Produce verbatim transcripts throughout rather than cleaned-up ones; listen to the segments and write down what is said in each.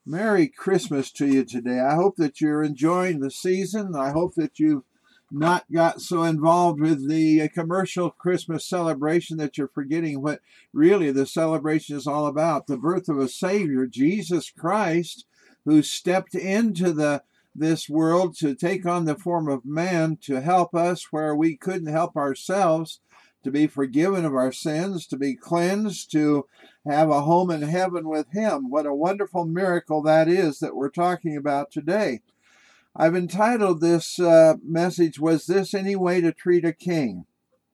Merry Christmas to you today. I hope that you're enjoying the season. I hope that you've not got so involved with the commercial Christmas celebration that you're forgetting what really the celebration is all about. The birth of a Savior, Jesus Christ, who stepped into the this world to take on the form of man to help us where we couldn't help ourselves, to be forgiven of our sins, to be cleansed, to have a home in heaven with him. What a wonderful miracle that is that we're talking about today. I've entitled this uh, message, Was This Any Way to Treat a King?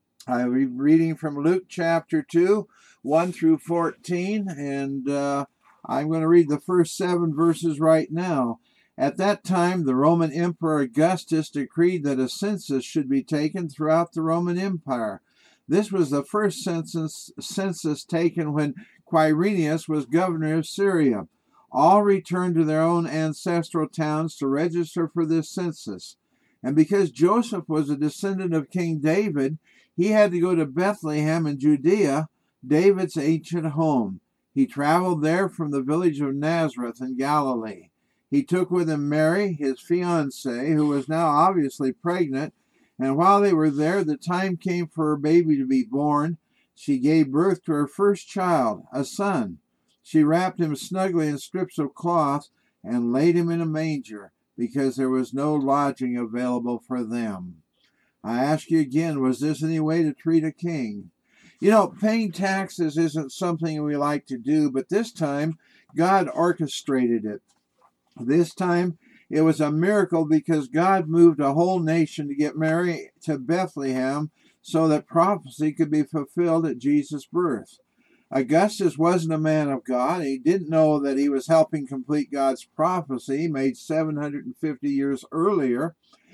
I'm reading from Luke chapter two, one through fourteen, and uh, I'm going to read the first seven verses right now. At that time, the Roman Emperor Augustus decreed that a census should be taken throughout the Roman Empire. This was the first census, census taken when Quirinius was governor of Syria. All returned to their own ancestral towns to register for this census. And because Joseph was a descendant of King David, he had to go to Bethlehem in Judea, David's ancient home. He traveled there from the village of Nazareth in Galilee. He took with him Mary, his fiancée, who was now obviously pregnant, and while they were there, the time came for her baby to be born. She gave birth to her first child, a son. She wrapped him snugly in strips of cloth and laid him in a manger, because there was no lodging available for them. I ask you again, was this any way to treat a king? You know, paying taxes isn't something we like to do, but this time God orchestrated it. This time it was a miracle because God moved a whole nation to get Mary to Bethlehem so that prophecy could be fulfilled at Jesus' birth. Augustus wasn't a man of God. He didn't know that he was helping complete God's prophecy made seven hundred fifty years earlier.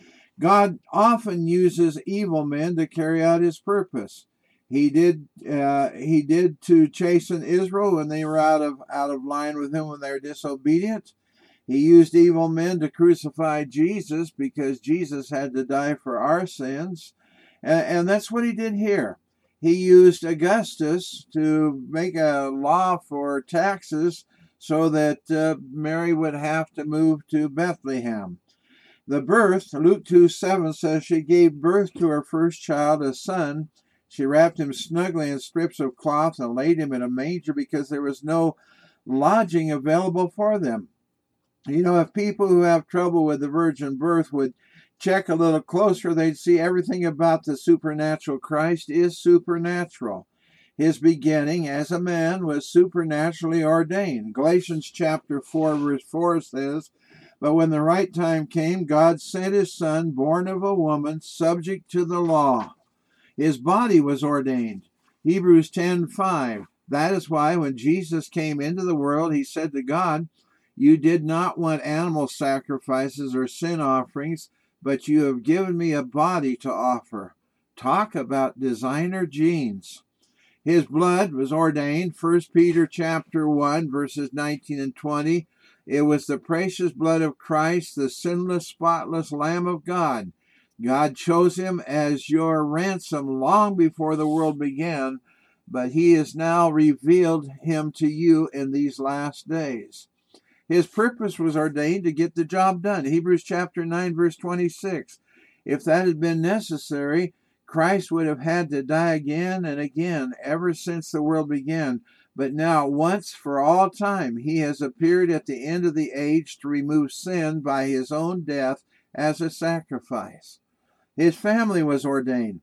God often uses evil men to carry out his purpose. He did uh, he did to chasten Israel when they were out of out of line with him when they were disobedient. He used evil men to crucify Jesus because Jesus had to die for our sins. And, and that's what he did here. He used Augustus to make a law for taxes so that uh, Mary would have to move to Bethlehem. The birth, Luke two seven says, she gave birth to her first child, a son. She wrapped him snugly in strips of cloth and laid him in a manger because there was no lodging available for them. You know, if people who have trouble with the virgin birth would check a little closer, they'd see everything about the supernatural Christ is supernatural. His beginning as a man was supernaturally ordained. Galatians chapter four, verse four says, but when the right time came, God sent his son, born of a woman, subject to the law. His body was ordained. Hebrews ten five. That is why when Jesus came into the world, he said to God, you did not want animal sacrifices or sin offerings, but you have given me a body to offer. Talk about designer genes. His blood was ordained, First Peter chapter one, verses nineteen and twenty. It was the precious blood of Christ, the sinless, spotless Lamb of God. God chose him as your ransom long before the world began, but he has now revealed him to you in these last days. His purpose was ordained to get the job done. Hebrews chapter nine, verse twenty-six. If that had been necessary, Christ would have had to die again and again ever since the world began. But now, once for all time, he has appeared at the end of the age to remove sin by his own death as a sacrifice. His family was ordained.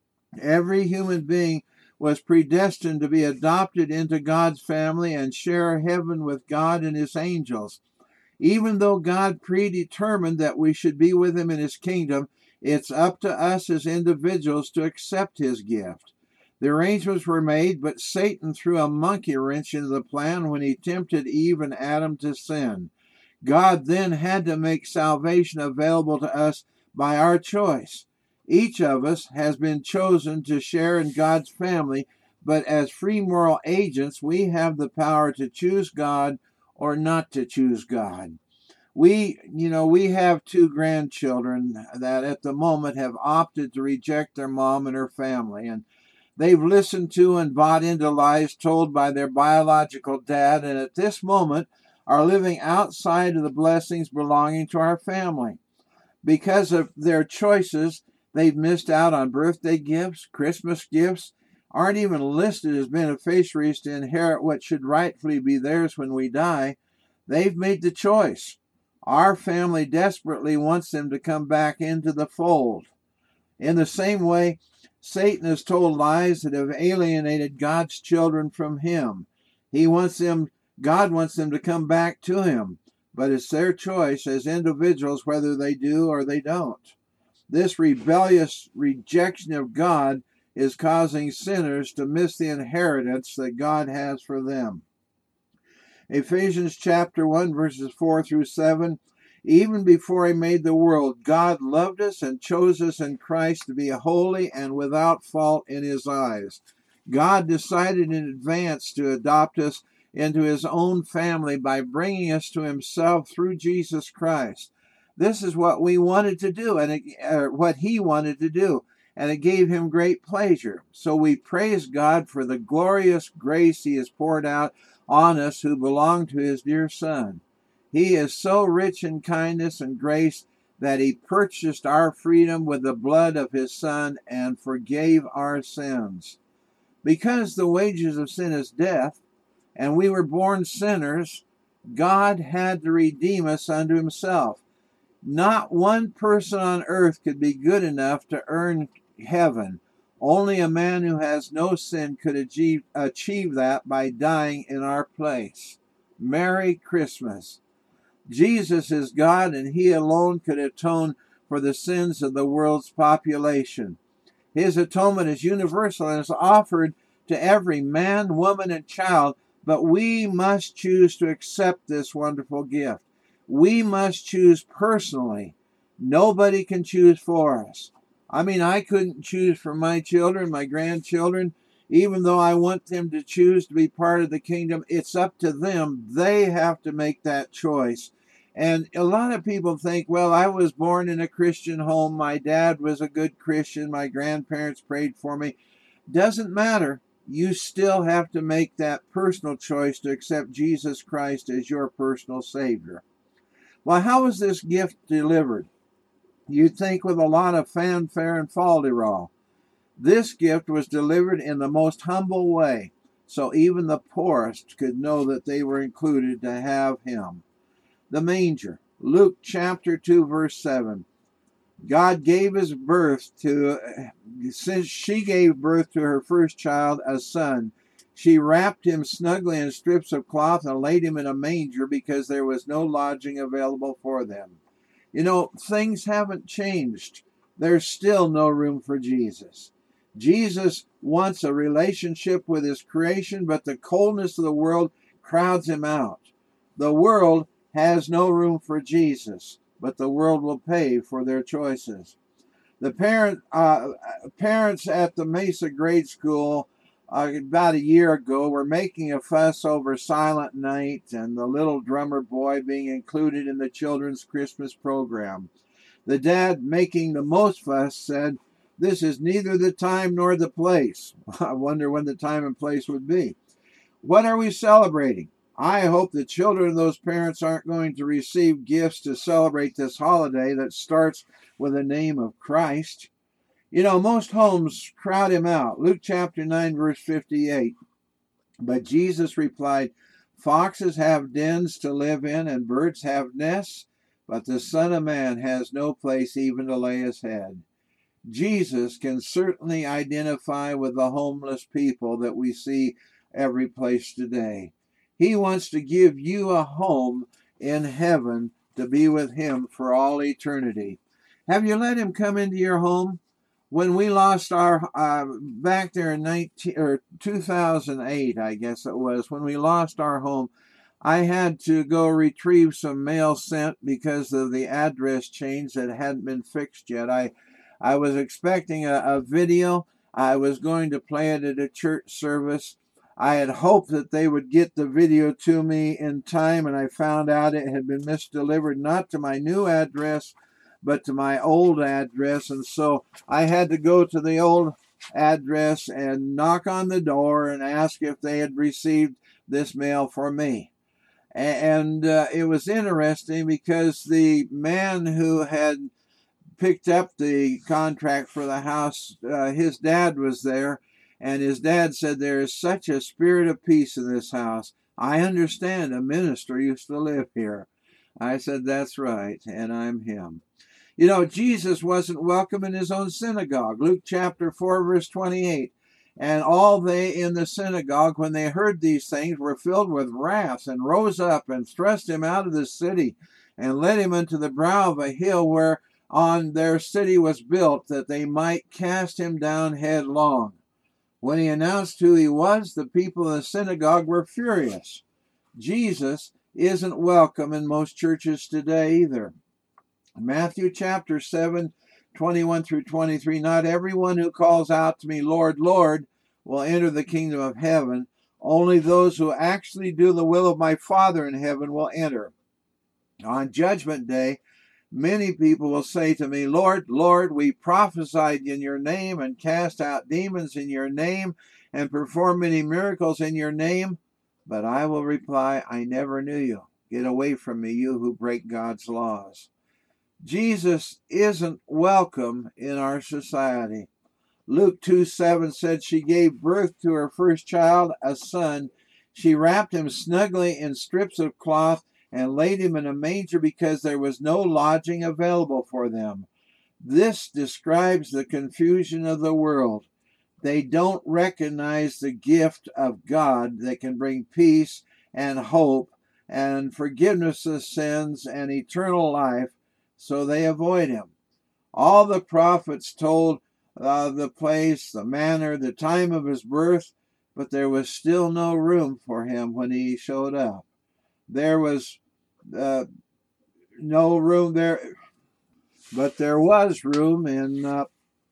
Every human being was predestined to be adopted into God's family and share heaven with God and his angels. Even though God predetermined that we should be with him in his kingdom, it's up to us as individuals to accept his gift. The arrangements were made, but Satan threw a monkey wrench into the plan when he tempted Eve and Adam to sin. God then had to make salvation available to us by our choice. Each of us has been chosen to share in God's family, but as free moral agents, we have the power to choose God or not to choose God. We, you know, we have two grandchildren that at the moment have opted to reject their mom and her family, and they've listened to and bought into lies told by their biological dad, and at this moment, are living outside of the blessings belonging to our family. Because of their choices, they've missed out on birthday gifts, Christmas gifts, aren't even listed as beneficiaries to inherit what should rightfully be theirs when we die. They've made the choice. Our family desperately wants them to come back into the fold. In the same way, Satan has told lies that have alienated God's children from him. He wants them, God wants them to come back to him, but it's their choice as individuals whether they do or they don't. This rebellious rejection of God is causing sinners to miss the inheritance that God has for them. Ephesians chapter one, verses four through seven, even before he made the world, God loved us and chose us in Christ to be holy and without fault in his eyes. God decided in advance to adopt us into his own family by bringing us to himself through Jesus Christ. This is what we wanted to do, and it, uh, what he wanted to do, and it gave him great pleasure. So we praise God for the glorious grace he has poured out on us who belong to his dear Son. He is so rich in kindness and grace that he purchased our freedom with the blood of his Son and forgave our sins. Because the wages of sin is death, and we were born sinners, God had to redeem us unto himself. Not one person on earth could be good enough to earn heaven. Only a man who has no sin could achieve, achieve that by dying in our place. Merry Christmas. Jesus is God, and he alone could atone for the sins of the world's population. His atonement is universal and is offered to every man, woman, and child, but we must choose to accept this wonderful gift. We must choose personally. Nobody can choose for us. I mean, I couldn't choose for my children, my grandchildren, even though I want them to choose to be part of the kingdom. It's up to them. They have to make that choice. And a lot of people think, well, I was born in a Christian home. My dad was a good Christian. My grandparents prayed for me. Doesn't matter. You still have to make that personal choice to accept Jesus Christ as your personal Savior. Well, how was this gift delivered? You'd think with a lot of fanfare and fol-de-rol. This gift was delivered in the most humble way, so even the poorest could know that they were included to have him. The manger. Luke chapter two, verse seven. God gave his birth to, since she gave birth to her first child, a son, she wrapped him snugly in strips of cloth and laid him in a manger because there was no lodging available for them. You know, things haven't changed. There's still no room for Jesus. Jesus wants a relationship with his creation, but the coldness of the world crowds him out. The world has no room for Jesus, but the world will pay for their choices. The parent, uh, parents at the Mesa Grade School uh, about a year ago were making a fuss over Silent Night and the Little Drummer Boy being included in the children's Christmas program. The dad, making the most fuss, said, "This is neither the time nor the place." I wonder when the time and place would be. What are we celebrating? I hope the children of those parents aren't going to receive gifts to celebrate this holiday that starts with the name of Christ. You know, most homes crowd him out. Luke chapter nine, verse fifty-eight. But Jesus replied, "Foxes have dens to live in, and birds have nests, but the Son of Man has no place even to lay his head." Jesus can certainly identify with the homeless people that we see every place today. He wants to give you a home in heaven to be with him for all eternity. Have you let him come into your home? When we lost our, uh, back there in nineteen, or two thousand eight, I guess it was, when we lost our home, I had to go retrieve some mail sent because of the address change that hadn't been fixed yet. I, I was expecting a, a video. I was going to play it at a church service. I had hoped that they would get the video to me in time, and I found out it had been misdelivered, not to my new address, but to my old address. And so I had to go to the old address and knock on the door and ask if they had received this mail for me. And uh, it was interesting because the man who had picked up the contract for the house, uh, his dad was there, and his dad said, "There is such a spirit of peace in this house. I understand a minister used to live here." I said, "That's right, and I'm him." You know, Jesus wasn't welcome in his own synagogue. Luke chapter four, verse twenty-eight. And all they in the synagogue, when they heard these things, were filled with wrath, and rose up and thrust him out of the city, and led him unto the brow of a hill where on their city was built, that they might cast him down headlong. When he announced who he was, the people in the synagogue were furious. Jesus isn't welcome in most churches today either. Matthew chapter seven, twenty-one through twenty-three, not everyone who calls out to me, Lord, Lord, will enter the kingdom of heaven. Only those who actually do the will of my Father in heaven will enter. On judgment day, many people will say to me, Lord, Lord, we prophesied in your name and cast out demons in your name and performed many miracles in your name. But I will reply, I never knew you. Get away from me, you who break God's laws. Jesus isn't welcome in our society. Luke two seven said she gave birth to her first child, a son. She wrapped him snugly in strips of cloth and laid him in a manger because there was no lodging available for them. This describes the confusion of the world. They don't recognize the gift of God that can bring peace and hope and forgiveness of sins and eternal life, so they avoid him. All the prophets told uh, the place, the manner, the time of his birth, but there was still no room for him when he showed up. There was uh, no room there, but there was room in uh,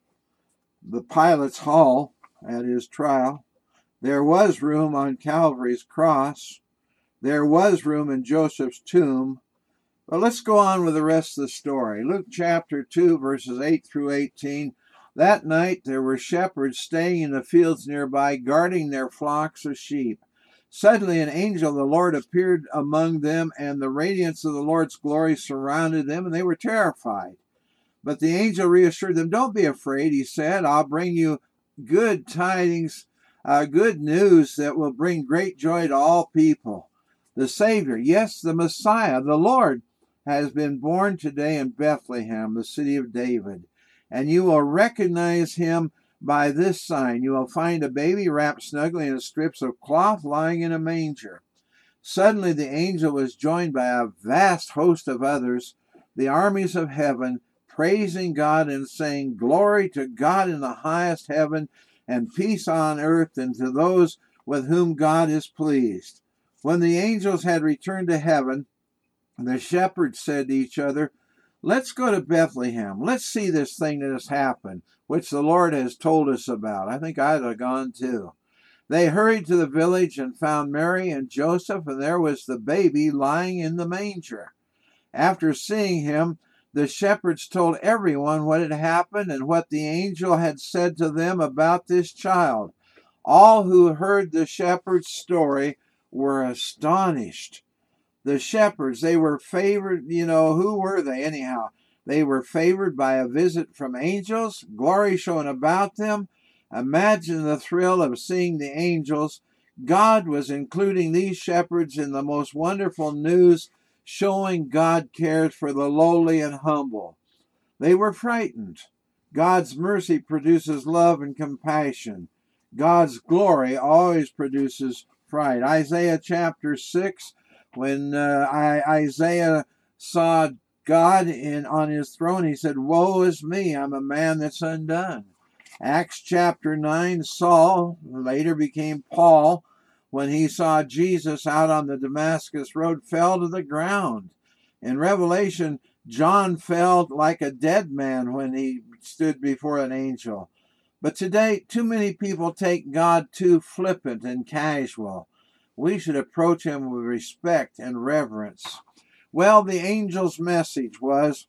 the Pilate's hall at his trial. There was room on Calvary's cross. There was room in Joseph's tomb. But let's go on with the rest of the story. Luke chapter two, verses eight through eighteen. That night there were shepherds staying in the fields nearby, guarding their flocks of sheep. Suddenly an angel of the Lord appeared among them, and the radiance of the Lord's glory surrounded them, and they were terrified. But the angel reassured them, "Don't be afraid," he said. "I'll bring you good tidings, uh, good news that will bring great joy to all people. The Savior, yes, the Messiah, the Lord, has been born today in Bethlehem, the city of David. And you will recognize him by this sign. You will find a baby wrapped snugly in strips of cloth lying in a manger." Suddenly the angel was joined by a vast host of others, the armies of heaven, praising God and saying, "Glory to God in the highest heaven, and peace on earth, and to those with whom God is pleased." When the angels had returned to heaven, the shepherds said to each other, "Let's go to Bethlehem. Let's see this thing that has happened, which the Lord has told us about." I think I'd have gone too. They hurried to the village and found Mary and Joseph, and there was the baby lying in the manger. After seeing him, the shepherds told everyone what had happened and what the angel had said to them about this child. All who heard the shepherds' story were astonished. The shepherds, they were favored, you know, who were they anyhow? They were favored by a visit from angels, glory shone about them. Imagine the thrill of seeing the angels. God was including these shepherds in the most wonderful news, showing God cares for the lowly and humble. They were frightened. God's mercy produces love and compassion. God's glory always produces fright. Isaiah chapter six, when uh, Isaiah saw God in, on his throne, he said, "Woe is me, I'm a man that's undone." Acts chapter nine, Saul, later became Paul, when he saw Jesus out on the Damascus road, fell to the ground. In Revelation, John felt like a dead man when he stood before an angel. But today, too many people take God too flippant and casual. We should approach him with respect and reverence. Well, the angel's message was,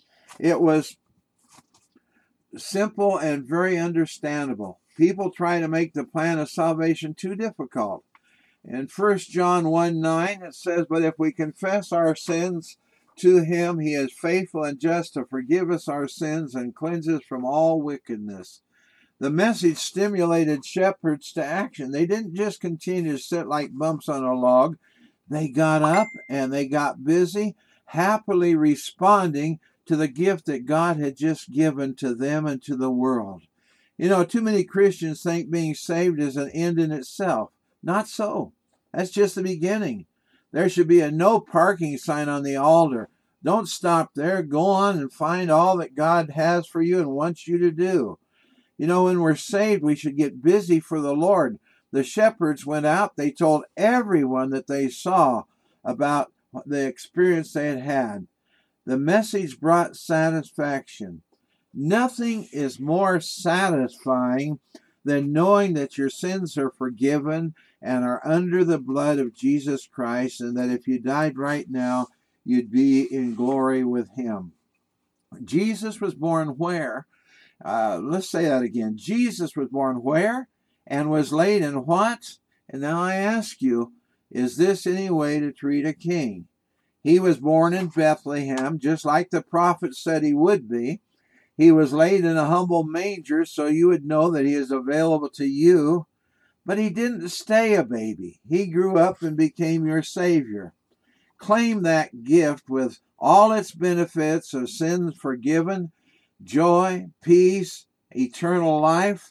it was simple and very understandable. People try to make the plan of salvation too difficult. In First John one nine, it says, "But if we confess our sins to him, he is faithful and just to forgive us our sins and cleanse us from all wickedness." The message stimulated shepherds to action. They didn't just continue to sit like bumps on a log. They got up and they got busy, happily responding to the gift that God had just given to them and to the world. You know, too many Christians think being saved is an end in itself. Not so. That's just the beginning. There should be a no parking sign on the altar. Don't stop there. Go on and find all that God has for you and wants you to do. You know, when we're saved, we should get busy for the Lord. The shepherds went out. They told everyone that they saw about the experience they had had. The message brought satisfaction. Nothing is more satisfying than knowing that your sins are forgiven and are under the blood of Jesus Christ, and that if you died right now, you'd be in glory with him. Jesus was born where? Uh, let's say that again. Jesus was born where? And was laid in what? And now I ask you, is this any way to treat a king? He was born in Bethlehem, just like the prophet said he would be. He was laid in a humble manger, so you would know that he is available to you. But he didn't stay a baby. He grew up and became your Savior. Claim that gift with all its benefits of sins forgiven, joy, peace, eternal life.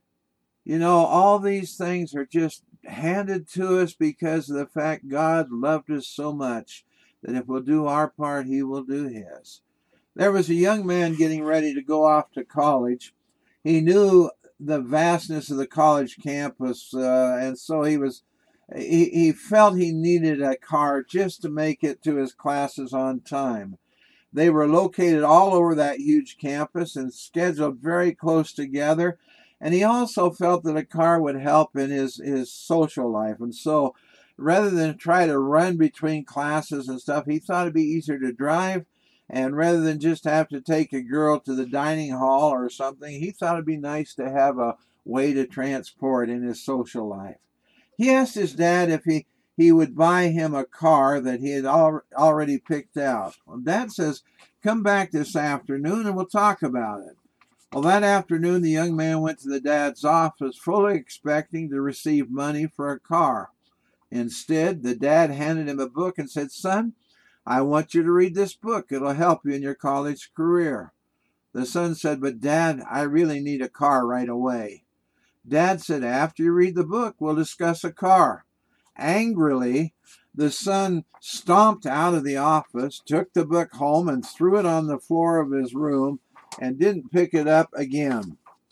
You know, all these things are just handed to us because of the fact God loved us so much that if we'll do our part, he will do his. There was a young man getting ready to go off to college. He knew the vastness of the college campus, uh, and so he was he, he felt he needed a car just to make it to his classes on time. They were located all over that huge campus and scheduled very close together, and he also felt that a car would help in his, his social life. And so rather than try to run between classes and stuff, he thought it'd be easier to drive. And rather than just have to take a girl to the dining hall or something, he thought it'd be nice to have a way to transport in his social life. He asked his dad if he, he would buy him a car that he had al- already picked out. Well, Dad says, "Come back this afternoon and we'll talk about it." Well, that afternoon, the young man went to the dad's office fully expecting to receive money for a car. Instead, the dad handed him a book and said, "Son, I want you to read this book. It'll help you in your college career." The son said, "But Dad, I really need a car right away." Dad said, "After you read the book, we'll discuss a car." Angrily, the son stomped out of the office, took the book home, and threw it on the floor of his room and didn't pick it up again.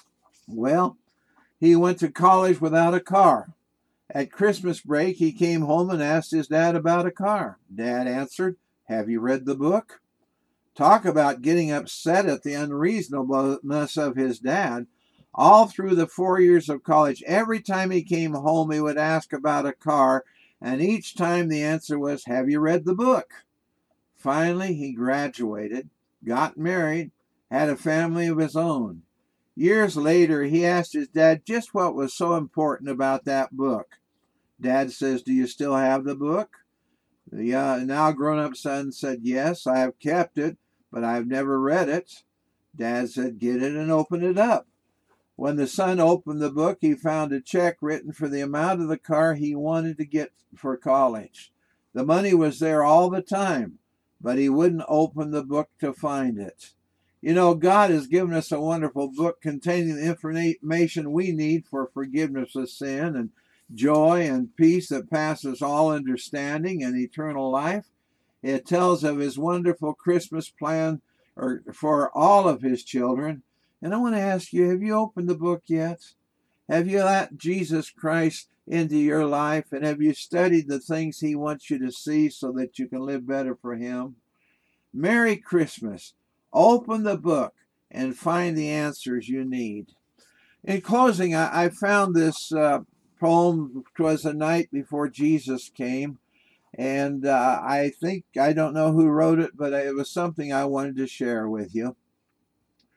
Well, he went to college without a car. At Christmas break, he came home and asked his dad about a car. Dad answered, "Have you read the book?" Talk about getting upset at the unreasonableness of his dad. All through the four years of college, every time he came home, he would ask about a car, and each time the answer was, "Have you read the book?" Finally, he graduated, got married, had a family of his own. Years later, he asked his dad just what was so important about that book. Dad says, "Do you still have the book?" The uh, now grown-up son said, "Yes, I have kept it, but I've never read it." Dad said, "Get it and open it up." When the son opened the book, he found a check written for the amount of the car he wanted to get for college. The money was there all the time, but he wouldn't open the book to find it. You know, God has given us a wonderful book containing the information we need for forgiveness of sin and joy and peace that passes all understanding and eternal life. It tells of his wonderful Christmas plan or for all of his children. And I want to ask you, have you opened the book yet? Have you let Jesus Christ into your life? And have you studied the things he wants you to see so that you can live better for him? Merry Christmas. Open the book and find the answers you need. In closing, I, I found this uh, poem. "'Twas the night before Jesus came." And uh, I think, I don't know who wrote it, but it was something I wanted to share with you.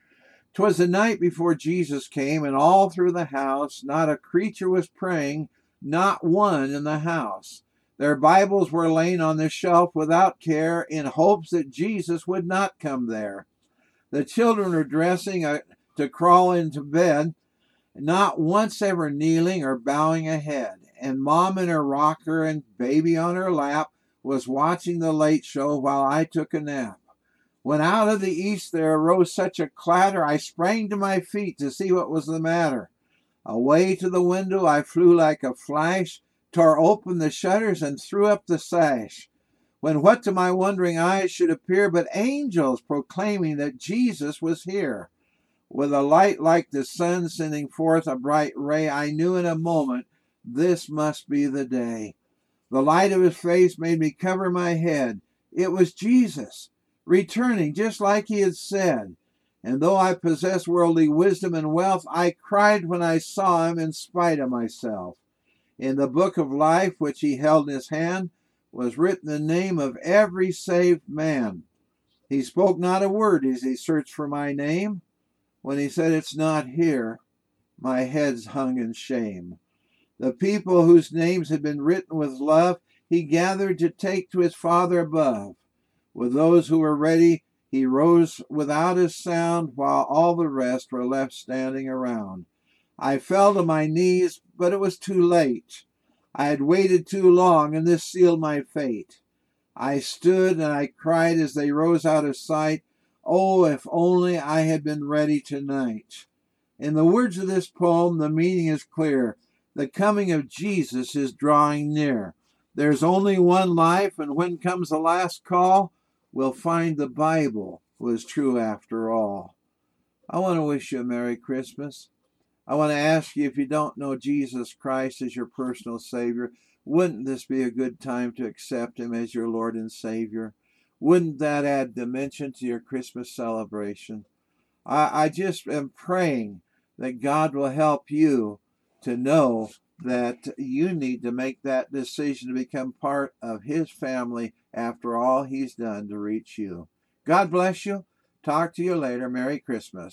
"'Twas the night before Jesus came, and all through the house not a creature was praying, not one in the house. Their Bibles were laying on the shelf without care in hopes that Jesus would not come there. The children were dressing uh, to crawl into bed, not once ever kneeling or bowing a head. And Mom in her rocker and baby on her lap was watching the late show while I took a nap. When out of the east there arose such a clatter, I sprang to my feet to see what was the matter. Away to the window I flew like a flash, tore open the shutters and threw up the sash. When what to my wondering eyes should appear but angels proclaiming that Jesus was here. With a light like the sun sending forth a bright ray, I knew in a moment this must be the day. The light of his face made me cover my head. It was Jesus, returning just like he had said. And though I possess worldly wisdom and wealth, I cried when I saw him in spite of myself. In the book of life which he held in his hand was written the name of every saved man. He spoke not a word as he searched for my name. When he said, "It's not here," my head's hung in shame. The people whose names had been written with love, he gathered to take to his Father above. With those who were ready, he rose without a sound, while all the rest were left standing around. I fell to my knees, but it was too late. I had waited too long, and this sealed my fate. I stood and I cried as they rose out of sight, "Oh, if only I had been ready tonight." In the words of this poem, the meaning is clear. The coming of Jesus is drawing near. There's only one life, and when comes the last call, we'll find the Bible was true after all. I want to wish you a Merry Christmas. I want to ask you, if you don't know Jesus Christ as your personal Savior, wouldn't this be a good time to accept him as your Lord and Savior? Wouldn't that add dimension to your Christmas celebration? I, I just am praying that God will help you to know that you need to make that decision to become part of his family after all he's done to reach you. God bless you. Talk to you later. Merry Christmas.